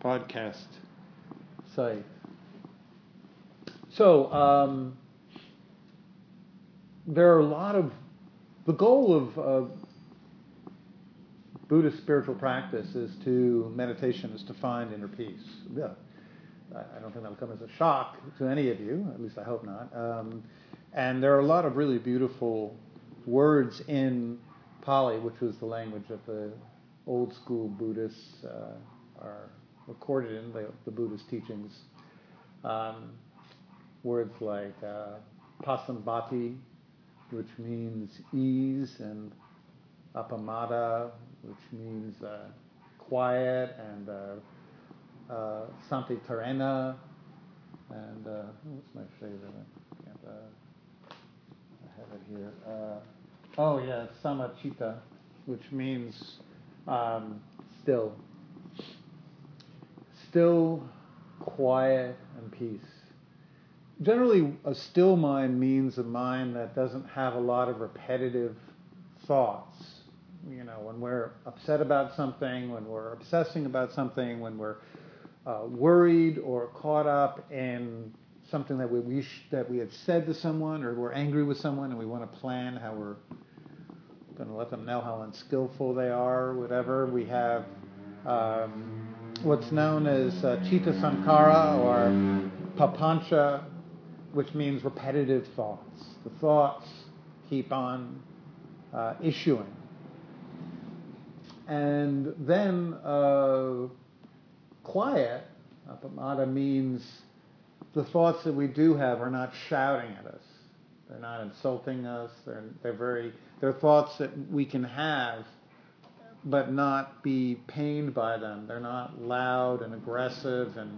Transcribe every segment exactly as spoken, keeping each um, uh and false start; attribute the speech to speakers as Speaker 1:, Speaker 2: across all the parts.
Speaker 1: podcast site. So um, there are a lot of the goal of uh, Buddhist spiritual practice is to meditation is to find inner peace. Yeah. I don't think that'll come as a shock to any of you, at least I hope not. Um, and there are a lot of really beautiful words in Pali, which was the language of the old school Buddhists uh, are recorded in the, the Buddhist teachings. Um, words like uh, pasambati, which means ease, and appamada, which means uh, quiet, and uh, uh, Santitarena, and uh, what's my favorite? I, can't, uh, I have it here. Uh, oh yeah, Samachita, which means um, still, still, quiet, and peace. Generally, a still mind means a mind that doesn't have a lot of repetitive thoughts. You know, when we're upset about something, when we're obsessing about something, when we're uh, worried or caught up in something that we wish that we had said to someone, or we're angry with someone and we want to plan how we're going to let them know how unskillful they are, or whatever, we have um, what's known as uh, Chitta Sankara or Papancha, which means repetitive thoughts. The thoughts keep on uh, issuing. And then uh, quiet, appamada, means the thoughts that we do have are not shouting at us. They're not insulting us. They're they're very they're thoughts that we can have, but not be pained by them. They're not loud and aggressive and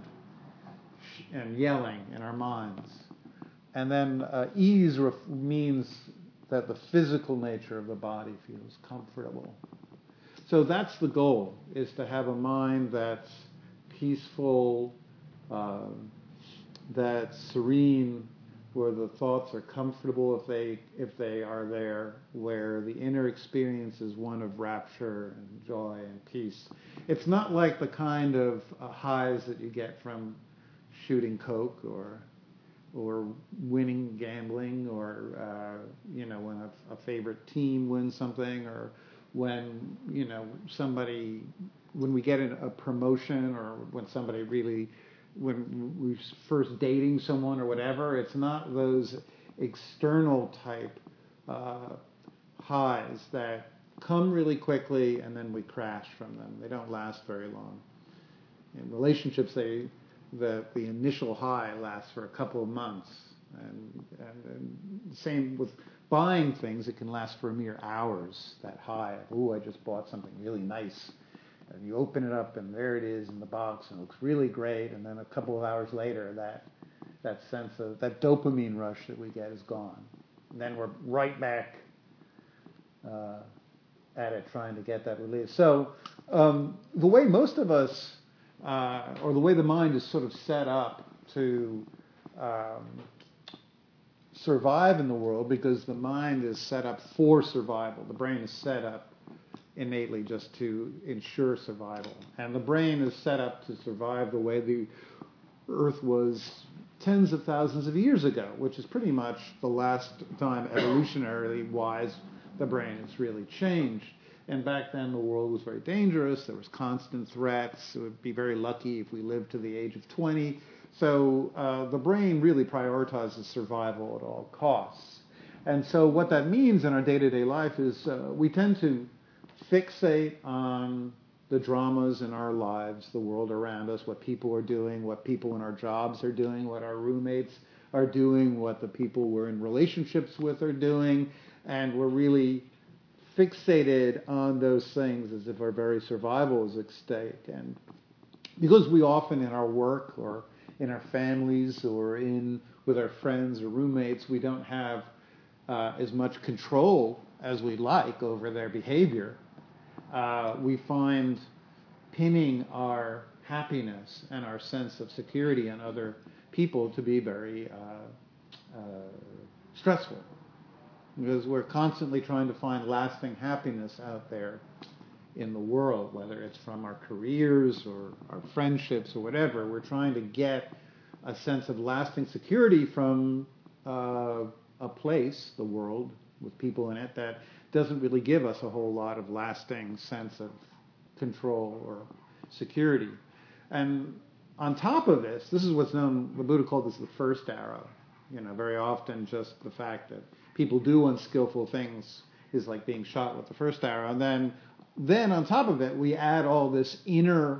Speaker 1: and yelling in our minds. And then uh, ease ref- means that the physical nature of the body feels comfortable. So that's the goal, is to have a mind that's peaceful, uh, that's serene, where the thoughts are comfortable if they if they are there, where the inner experience is one of rapture and joy and peace. It's not like the kind of uh, highs that you get from shooting coke or or winning gambling, or uh, you know, when a, a favorite team wins something, or when, you know, somebody, when we get a promotion, or when somebody really, when we're first dating someone or whatever. It's not those external type uh, highs that come really quickly and then we crash from them. They don't last very long. In relationships, they the the initial high lasts for a couple of months, and, and, and same with buying things. It can last for a mere hours, that high of, ooh, I just bought something really nice. And you open it up, and there it is in the box, and it looks really great. And then a couple of hours later, that that sense of, that dopamine rush that we get is gone. And then we're right back uh, at it, trying to get that release. So um, the way most of us, uh, or the way the mind is sort of set up to um, survive in the world, because the mind is set up for survival. The brain is set up innately just to ensure survival. And the brain is set up to survive the way the Earth was tens of thousands of years ago, which is pretty much the last time evolutionarily wise the brain has really changed. And back then the world was very dangerous. There was constant threats. It would be very lucky if we lived to the age of twenty. So uh, the brain really prioritizes survival at all costs. And so what that means in our day-to-day life is uh, we tend to fixate on the dramas in our lives, the world around us, what people are doing, what people in our jobs are doing, what our roommates are doing, what the people we're in relationships with are doing, and we're really fixated on those things as if our very survival is at stake. And because we often in our work or in our families or in with our friends or roommates, we don't have uh, as much control as we'd like over their behavior, uh, we find pinning our happiness and our sense of security on other people to be very uh, uh, stressful, because we're constantly trying to find lasting happiness out there in the world, whether it's from our careers or our friendships or whatever. We're trying to get a sense of lasting security from uh, a place, the world, with people in it, that doesn't really give us a whole lot of lasting sense of control or security. And on top of this, this is what's known, the Buddha called this the first arrow. You know, very often just the fact that people do unskillful things is like being shot with the first arrow. And then, then on top of it, we add all this inner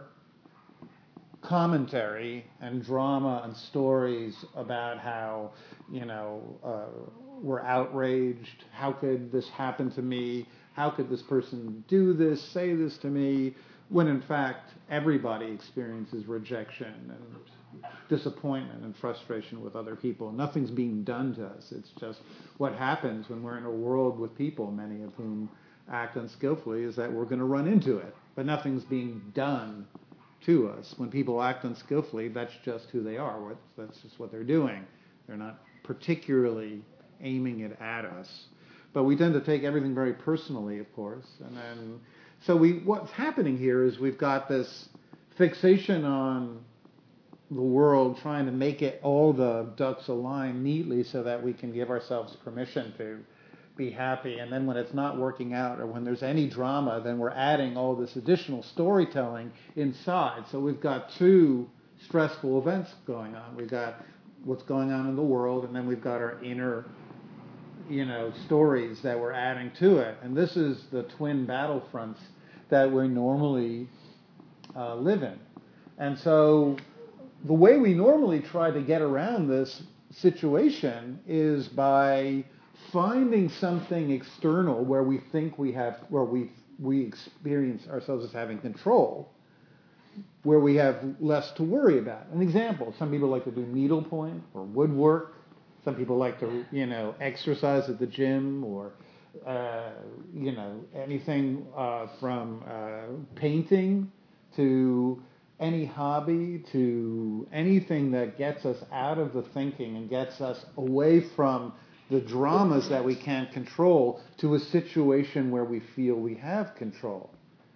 Speaker 1: commentary and drama and stories about how, you know, uh, we're outraged. How could this happen to me? How could this person do this, say this to me? When in fact, everybody experiences rejection and disappointment and frustration with other people. Nothing's being done to us. It's just what happens when we're in a world with people, many of whom act unskillfully, is that we're going to run into it. But nothing's being done to us. When people act unskillfully, that's just who they are. That's just what they're doing. They're not particularly aiming it at us. But we tend to take everything very personally, of course. And then, so we, what's happening here is we've got this fixation on the world, trying to make it all the ducks align neatly so that we can give ourselves permission to be happy. And then when it's not working out, or when there's any drama, then we're adding all this additional storytelling inside. So we've got two stressful events going on. We've got what's going on in the world, and then we've got our inner, you know, stories that we're adding to it. And this is the twin battlefronts that we normally uh, live in. And so the way we normally try to get around this situation is by finding something external where we think we have, where we we experience ourselves as having control, where we have less to worry about. An example: some people like to do needlepoint or woodwork. Some people like to, you know, exercise at the gym, or uh, you know, anything uh, from uh, painting to any hobby, to anything that gets us out of the thinking and gets us away from the dramas that we can't control to a situation where we feel we have control.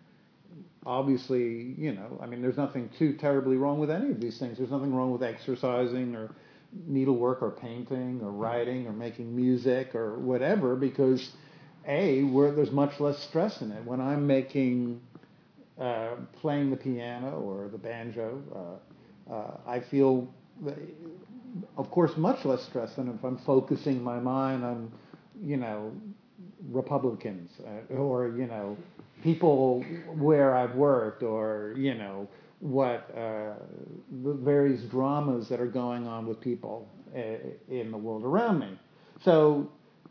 Speaker 1: Obviously, you know, I mean, there's nothing too terribly wrong with any of these things. There's nothing wrong with exercising or needlework or painting or writing or making music or whatever, because A, where there's much less stress in it. When I'm making Uh, playing the piano or the banjo, uh, uh, I feel, of course, much less stress than if I'm focusing my mind on, you know, Republicans uh, or, you know, people where I've worked, or, you know, what uh, the various dramas that are going on with people uh, in the world around me. So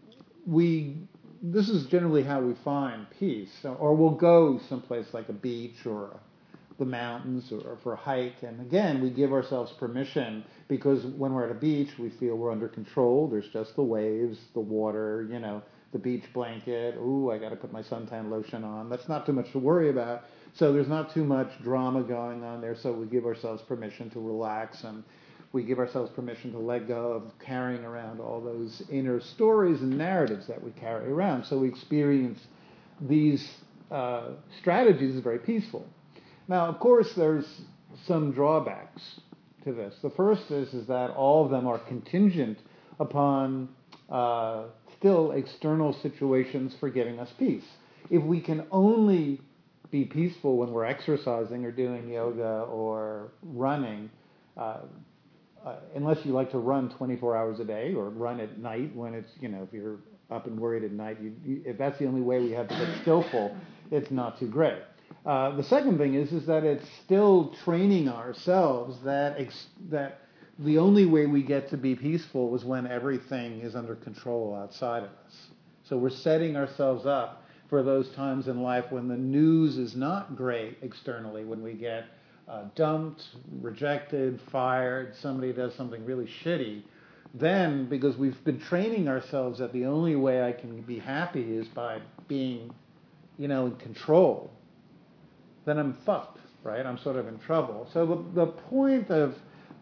Speaker 1: we... This is generally how we find peace. So, or we'll go someplace like a beach or the mountains, or, or for a hike. And again, we give ourselves permission, because when we're at a beach, we feel we're under control. There's just the waves, the water, you know, the beach blanket. Ooh, I got to put my suntan lotion on. That's not too much to worry about. So there's not too much drama going on there. So we give ourselves permission to relax, and we give ourselves permission to let go of carrying around all those inner stories and narratives that we carry around. So we experience these uh, strategies as very peaceful. Now, of course, there's some drawbacks to this. The first is, is that all of them are contingent upon uh, still external situations for giving us peace. If we can only be peaceful when we're exercising or doing yoga or running, uh, Uh, unless you like to run twenty-four hours a day, or run at night when it's, you know, if you're up and worried at night, you, you, if that's the only way we have to get skillful, it's not too great. Uh, the second thing is is that it's still training ourselves that ex- that the only way we get to be peaceful is when everything is under control outside of us. So we're setting ourselves up for those times in life when the news is not great externally, when we get Uh, dumped, rejected, fired, somebody does something really shitty. Then, because we've been training ourselves that the only way I can be happy is by being, you know, in control, then I'm fucked, right? I'm sort of in trouble. So the, the point of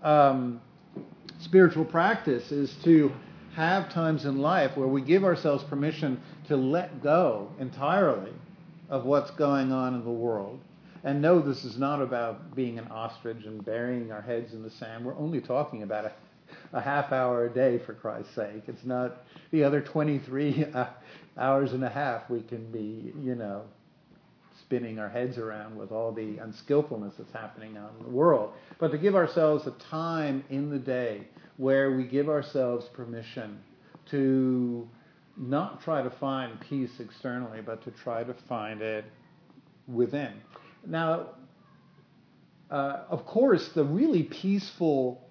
Speaker 1: um, spiritual practice is to have times in life where we give ourselves permission to let go entirely of what's going on in the world. And no, this is not about being an ostrich and burying our heads in the sand. We're only talking about a, a half hour a day, for Christ's sake. It's not the other twenty-three hours and a half we can be, you know, spinning our heads around with all the unskillfulness that's happening out in the world. But to give ourselves a time in the day where we give ourselves permission to not try to find peace externally, but to try to find it within. Now, uh, of course, the really peaceful,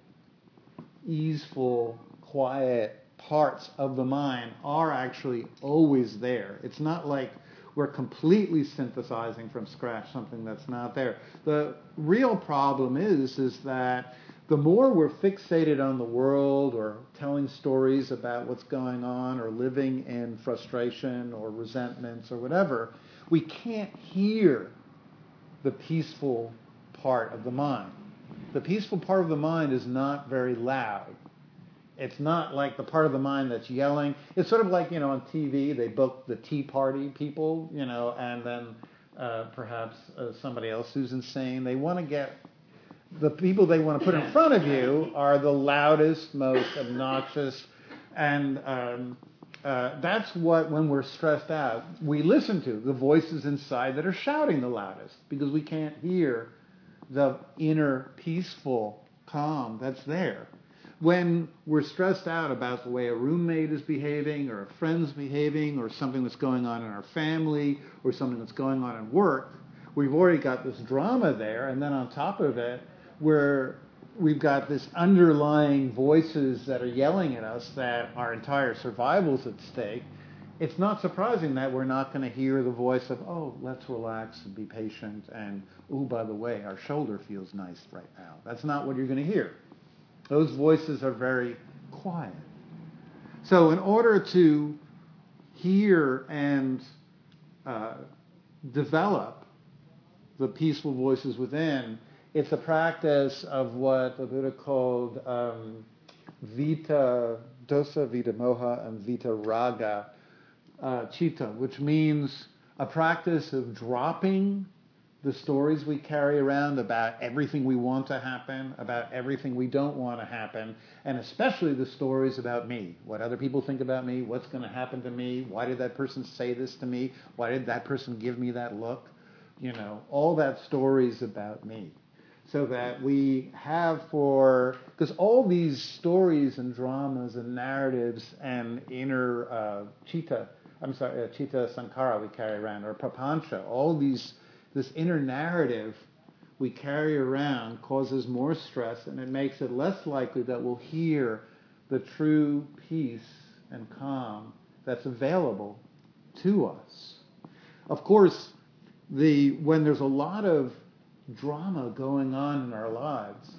Speaker 1: easeful, quiet parts of the mind are actually always there. It's not like we're completely synthesizing from scratch something that's not there. The real problem is, is that the more we're fixated on the world or telling stories about what's going on or living in frustration or resentments or whatever, we can't hear the peaceful part of the mind. The peaceful part of the mind is not very loud. It's not like the part of the mind that's yelling. It's sort of like, you know, on T V, they book the Tea Party people, you know, and then uh, perhaps uh, somebody else who's insane. They want to get, the people they want to put in front of you are the loudest, most obnoxious, and um, uh, that's what, when we're stressed out, we listen to, the voices inside that are shouting the loudest, because we can't hear the inner peaceful calm that's there. When we're stressed out about the way a roommate is behaving or a friend's behaving or something that's going on in our family or something that's going on at work, we've already got this drama there, and then on top of it, we're, we've got this underlying voices that are yelling at us that our entire survival's at stake. It's not surprising that we're not going to hear the voice of, oh, let's relax and be patient, and, oh, by the way, our shoulder feels nice right now. That's not what you're going to hear. Those voices are very quiet. So in order to hear and uh, develop the peaceful voices within, it's a practice of what the Buddha called um, vita dosa, vita moha, and vita raga uh, citta, which means a practice of dropping the stories we carry around about everything we want to happen, about everything we don't want to happen, and especially the stories about me, what other people think about me, what's going to happen to me, why did that person say this to me, why did that person give me that look, you know, all that stories about me. So that we have for, because all these stories and dramas and narratives and inner uh, citta, I'm sorry, uh, citta sankhara we carry around, or prapancha, all these, this inner narrative we carry around causes more stress, and it makes it less likely that we'll hear the true peace and calm that's available to us. Of course, the when there's a lot of drama going on in our lives,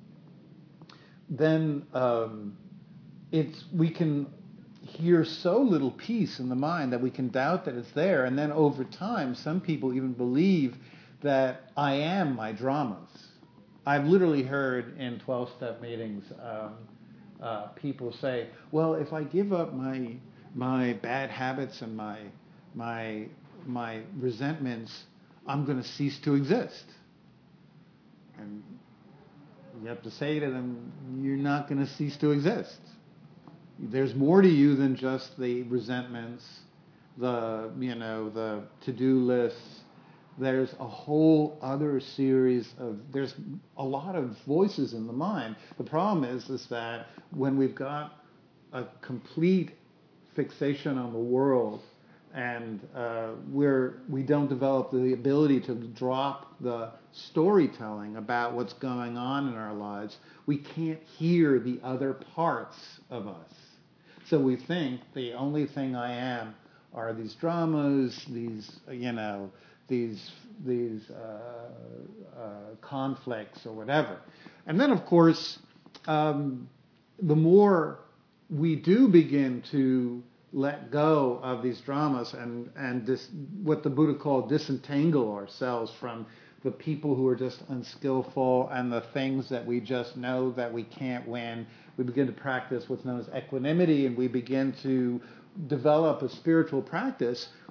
Speaker 1: then um, it's we can hear so little peace in the mind that we can doubt that it's there. And then over time, some people even believe that I am my dramas. I've literally heard in twelve-step meetings um, uh, people say, well, if I give up my my bad habits and my my my resentments, I'm going to cease to exist. And you have to say to them, you're not going to cease to exist. There's more to you than just the resentments, the, you know, the to-do lists. There's a whole other series of, there's a lot of voices in the mind. The problem is, is that when we've got a complete fixation on the world, and uh, we're, we don't develop the ability to drop the storytelling about what's going on in our lives, we can't hear the other parts of us. So we think the only thing I am are these dramas, these, you know, these these uh, uh, conflicts or whatever. And then, of course, um, the more we do begin to let go of these dramas and, and dis, what the Buddha called disentangle ourselves from the people who are just unskillful and the things that we just know that we can't win, we begin to practice what's known as equanimity, and we begin to develop a spiritual practice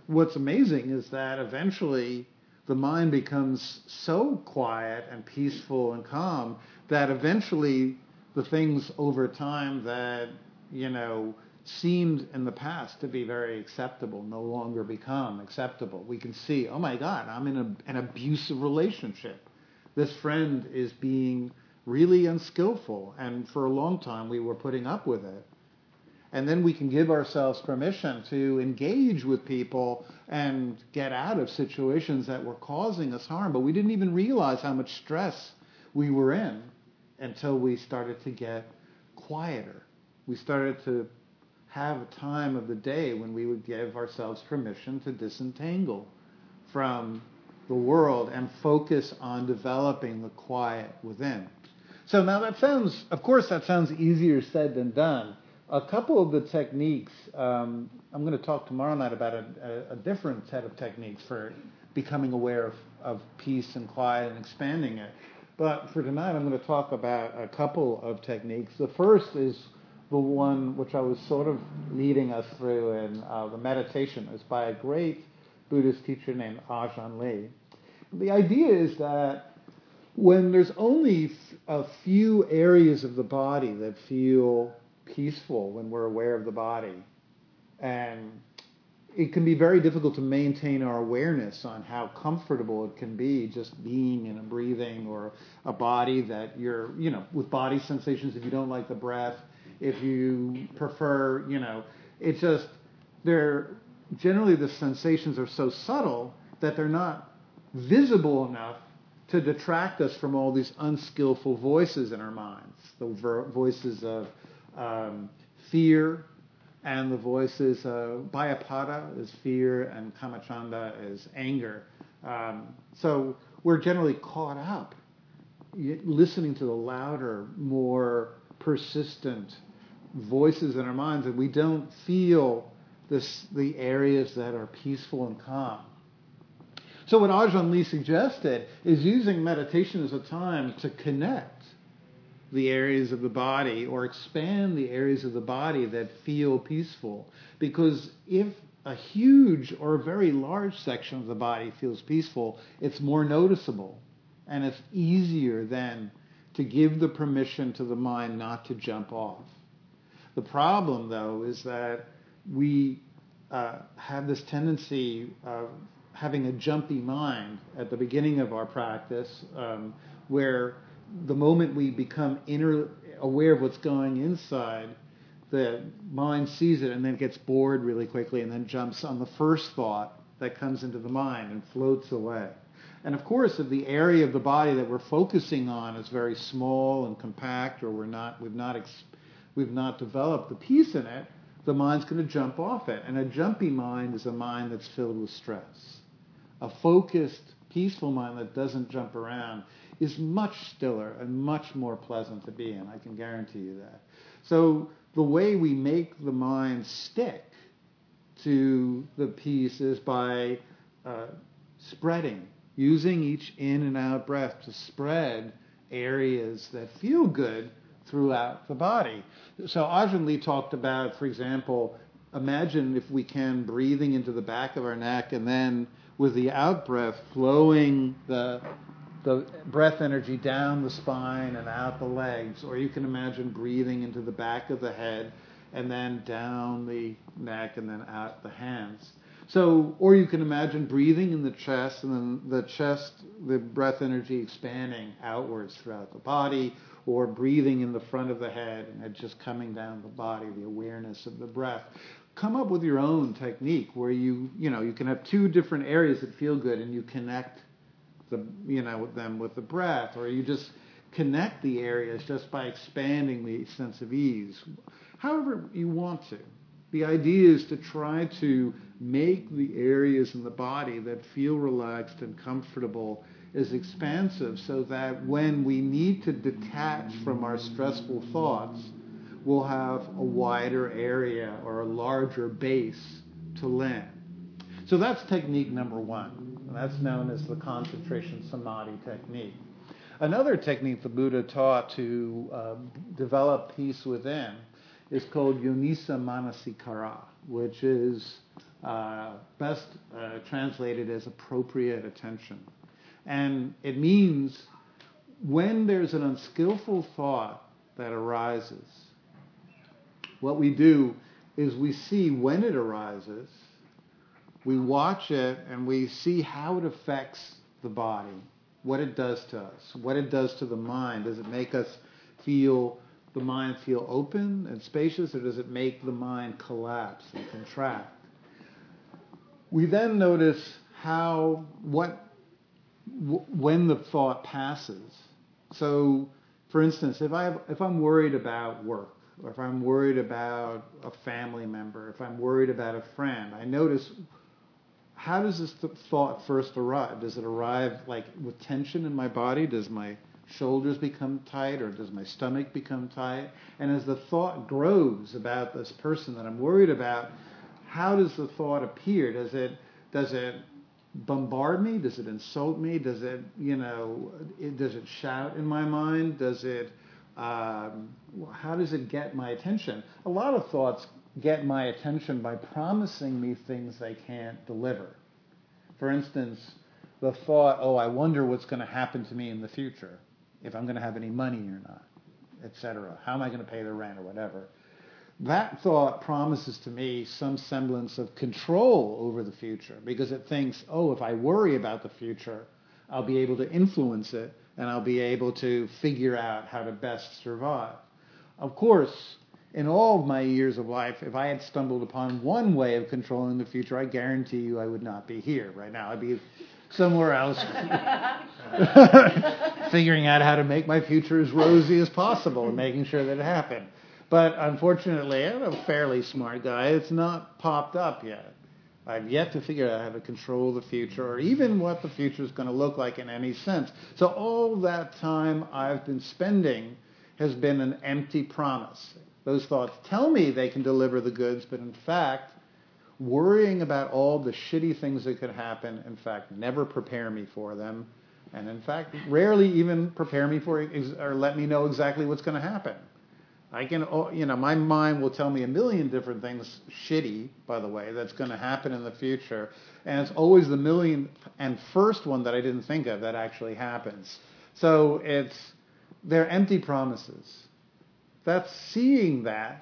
Speaker 1: what's amazing is that eventually the mind becomes so quiet and peaceful and calm that eventually the things over time that, you know, seemed in the past to be very acceptable no longer become acceptable. We can see, oh my God, I'm in a, an abusive relationship. This friend is being really unskillful, and for a long time we were putting up with it. And then we can give ourselves permission to engage with people and get out of situations that were causing us harm, but we didn't even realize how much stress we were in until we started to get quieter. We started to have a time of the day when we would give ourselves permission to disentangle from the world and focus on developing the quiet within. So now that sounds, of course, that sounds easier said than done. A couple of the techniques, um, I'm going to talk tomorrow night about a, a, a different set of techniques for becoming aware of, of peace and quiet and expanding it. But for tonight, I'm going to talk about a couple of techniques. The first is the one which I was sort of leading us through in uh, the meditation. It's by a great Buddhist teacher named Ajahn Lee. The idea is that when there's only a few areas of the body that feel peaceful when we're aware of the body, and it can be very difficult to maintain our awareness on how comfortable it can be just being in a breathing or a body that you're, you know, with body sensations. If you don't like the breath, if you prefer, you know, it's just, they're, generally the sensations are so subtle that they're not visible enough to detract us from all these unskillful voices in our minds, the ver- voices of um, fear, and the voices of Bhayapada is fear, and Kamachanda is anger. Um, so we're generally caught up listening to the louder, more persistent voices in our minds, and we don't feel this, the areas that are peaceful and calm. So what Ajahn Lee suggested is using meditation as a time to connect the areas of the body or expand the areas of the body that feel peaceful. Because if a huge or a very large section of the body feels peaceful, it's more noticeable, and it's easier then to give the permission to the mind not to jump off. The problem, though, is that we uh, have this tendency of having a jumpy mind at the beginning of our practice, um, where the moment we become inner aware of what's going inside, the mind sees it and then gets bored really quickly and then jumps on the first thought that comes into the mind and floats away. And of course, if the area of the body that we're focusing on is very small and compact, or we're not, we've not, ex- we've not developed the peace in it, the mind's going to jump off it. And a jumpy mind is a mind that's filled with stress. A focused, peaceful mind that doesn't jump around is much stiller and much more pleasant to be in. I can guarantee you that. So the way we make the mind stick to the peace is by uh, spreading, using each in and out breath to spread areas that feel good throughout the body. So Ajahn Lee talked about, for example, imagine, if we can, breathing into the back of our neck and then with the out-breath flowing the the breath energy down the spine and out the legs. Or you can imagine breathing into the back of the head and then down the neck and then out the hands. So, or you can imagine breathing in the chest and then the chest, the breath energy expanding outwards throughout the body, or breathing in the front of the head and it just coming down the body, the awareness of the breath. Come up with your own technique where you, you know, you can have two different areas that feel good and you connect the, you know, with them with the breath, or you just connect the areas just by expanding the sense of ease. However you want to. The idea is to try to make the areas in the body that feel relaxed and comfortable as expansive, so that when we need to detach from our stressful thoughts, we'll have a wider area or a larger base to land. So that's technique number one. And that's known as the concentration samadhi technique. Another technique the Buddha taught to uh, develop peace within is called yonisa manasikara, which is uh, best uh, translated as appropriate attention. And it means when there's an unskillful thought that arises, what we do is we see when it arises, we watch it, and we see how it affects the body, what it does to us, what it does to the mind. Does it make us feel, the mind feel open and spacious, or does it make the mind collapse and contract? We then notice how, what, w- when the thought passes. So, for instance, if I have, if I'm worried about work, or if I'm worried about a family member, if I'm worried about a friend, I notice, how does this th- thought first arrive? Does it arrive like with tension in my body? Does my shoulders become tight, or does my stomach become tight? And as the thought grows about this person that I'm worried about, how does the thought appear? Does it does it bombard me? Does it insult me? Does it, you know, it, does it shout in my mind? Does it, um, how does it get my attention? A lot of thoughts get my attention by promising me things they can't deliver. For instance, the thought, oh, I wonder what's going to happen to me in the future, if I'm going to have any money or not, et cetera. How am I going to pay the rent or whatever? That thought promises to me some semblance of control over the future, because it thinks, oh, if I worry about the future, I'll be able to influence it, and I'll be able to figure out how to best survive. Of course, in all of my years of life, if I had stumbled upon one way of controlling the future, I guarantee you I would not be here right now. I'd be somewhere else figuring out how to make my future as rosy as possible and making sure that it happened. But unfortunately, I'm a fairly smart guy. It's not popped up yet. I've yet to figure out how to control the future, or even what the future is going to look like in any sense. So all that time I've been spending has been an empty promise. Those thoughts tell me they can deliver the goods, but in fact, worrying about all the shitty things that could happen, in fact, never prepare me for them, and in fact, rarely even prepare me for or let me know exactly what's going to happen. I can, you know, my mind will tell me a million different things, shitty, by the way, that's going to happen in the future. And it's always the million and first one that I didn't think of that actually happens. So it's, they're empty promises. That's, seeing that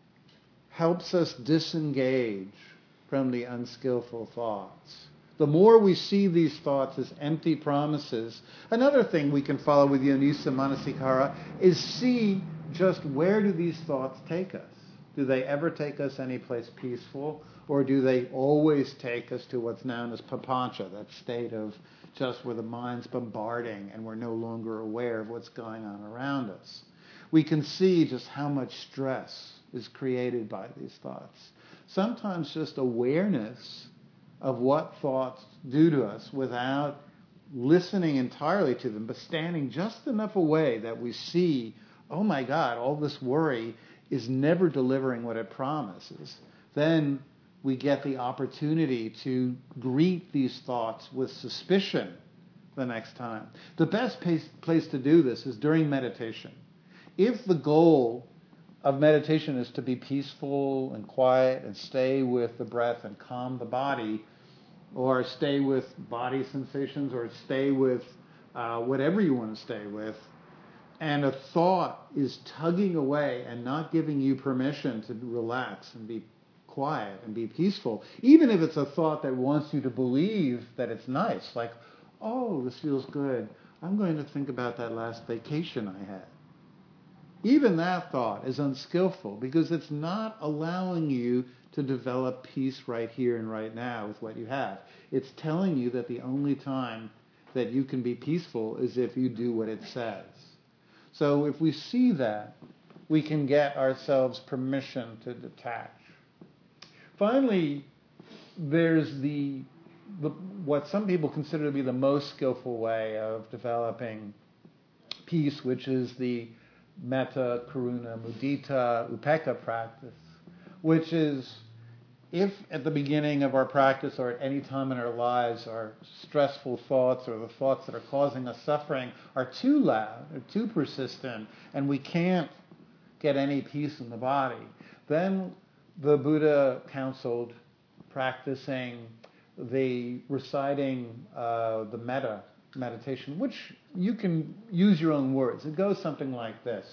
Speaker 1: helps us disengage from the unskillful thoughts. The more we see these thoughts as empty promises, another thing we can follow with Yonisa Manasikara is see just where do these thoughts take us? Do they ever take us anyplace peaceful, or do they always take us to what's known as papancha, that state of just where the mind's bombarding and we're no longer aware of what's going on around us? We can see just how much stress is created by these thoughts. Sometimes just awareness of what thoughts do to us without listening entirely to them, but standing just enough away that we see, oh my God, all this worry is never delivering what it promises. Then we get the opportunity to greet these thoughts with suspicion the next time. The best place to do this is during meditation. If the goal of meditation is to be peaceful and quiet and stay with the breath and calm the body, or stay with body sensations, or stay with uh, whatever you want to stay with, and a thought is tugging away and not giving you permission to relax and be quiet and be peaceful, even if it's a thought that wants you to believe that it's nice, like, oh, this feels good, I'm going to think about that last vacation I had. Even that thought is unskillful because it's not allowing you to develop peace right here and right now with what you have. It's telling you that the only time that you can be peaceful is if you do what it says. So if we see that, we can get ourselves permission to detach. Finally, there's the, the what some people consider to be the most skillful way of developing peace, which is the metta, karuna, mudita, upekkha practice, which is if at the beginning of our practice or at any time in our lives our stressful thoughts or the thoughts that are causing us suffering are too loud or too persistent and we can't get any peace in the body, then the Buddha counseled practicing the reciting uh, the metta meditation, which you can use your own words. It goes something like this.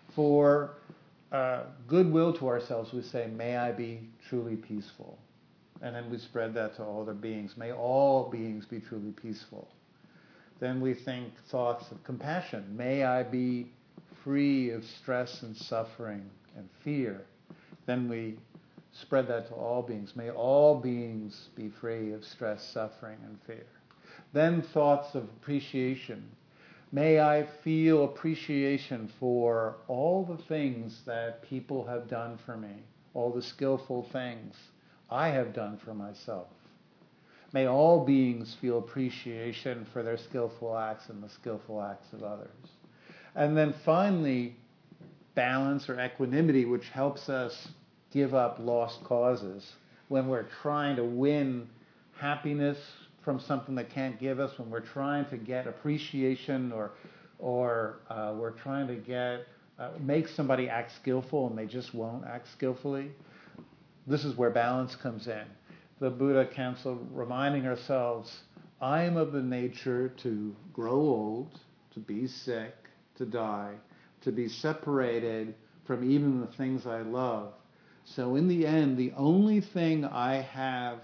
Speaker 1: For uh, goodwill to ourselves, we say, may I be truly peaceful. And then we spread that to all other beings. May all beings be truly peaceful. Then we think thoughts of compassion. May I be free of stress and suffering and fear. Then we spread that to all beings. May all beings be free of stress, suffering, and fear. Then thoughts of appreciation. May I feel appreciation for all the things that people have done for me, all the skillful things I have done for myself. May all beings feel appreciation for their skillful acts and the skillful acts of others. And then finally, balance or equanimity, which helps us give up lost causes when we're trying to win happiness from something that can't give us, when we're trying to get appreciation or or uh, we're trying to get uh, make somebody act skillful and they just won't act skillfully. This is where balance comes in. The Buddha counseled reminding ourselves, I am of the nature to grow old, to be sick, to die, to be separated from even the things I love. So in the end, the only thing I have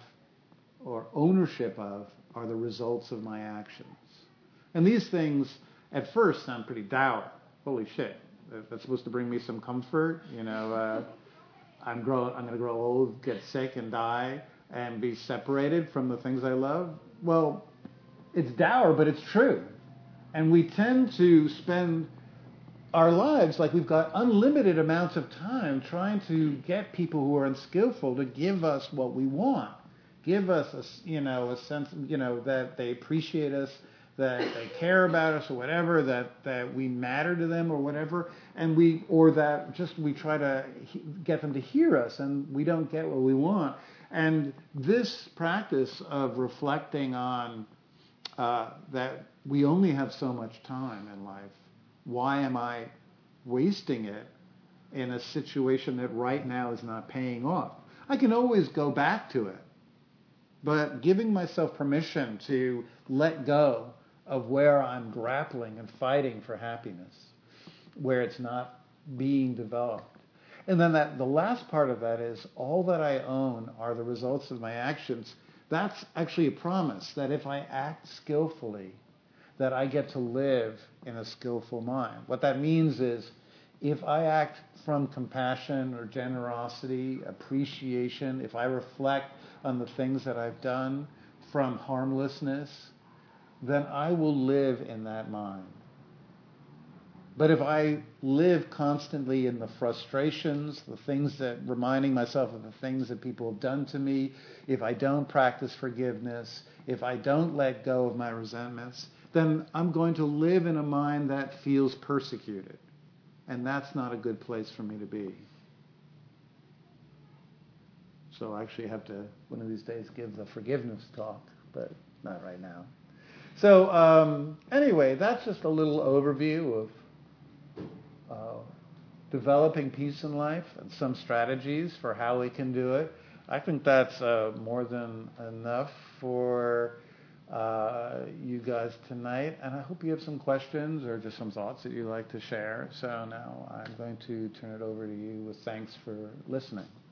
Speaker 1: or ownership of are the results of my actions. And these things at first sound pretty dour. Holy shit, that's supposed to bring me some comfort. You know, uh, I'm grow I'm going to grow old, get sick, and die, and be separated from the things I love. Well, it's dour, but it's true. And we tend to spend our lives like we've got unlimited amounts of time trying to get people who are unskillful to give us what we want. Give us a, you know, a sense, you know, that they appreciate us, that they care about us or whatever, that, that we matter to them or whatever, and we, or that just we try to he, get them to hear us and we don't get what we want. And this practice of reflecting on uh, that we only have so much time in life. Why am I wasting it in a situation that right now is not paying off? I can always go back to it. But giving myself permission to let go of where I'm grappling and fighting for happiness, where it's not being developed. And then that the last part of that is all that I own are the results of my actions. That's actually a promise that if I act skillfully, that I get to live in a skillful mind. What that means is if I act from compassion or generosity, appreciation, if I reflect on the things that I've done from harmlessness, then I will live in that mind. But if I live constantly in the frustrations, the things that, reminding myself of the things that people have done to me, if I don't practice forgiveness, if I don't let go of my resentments, then I'm going to live in a mind that feels persecuted. And that's not a good place for me to be. So I actually have to, one of these days, give the forgiveness talk, but not right now. So um, anyway, that's just a little overview of uh, developing peace in life and some strategies for how we can do it. I think that's uh, more than enough for uh, you guys tonight. And I hope you have some questions or just some thoughts that you'd like to share. So now I'm going to turn it over to you with thanks for listening.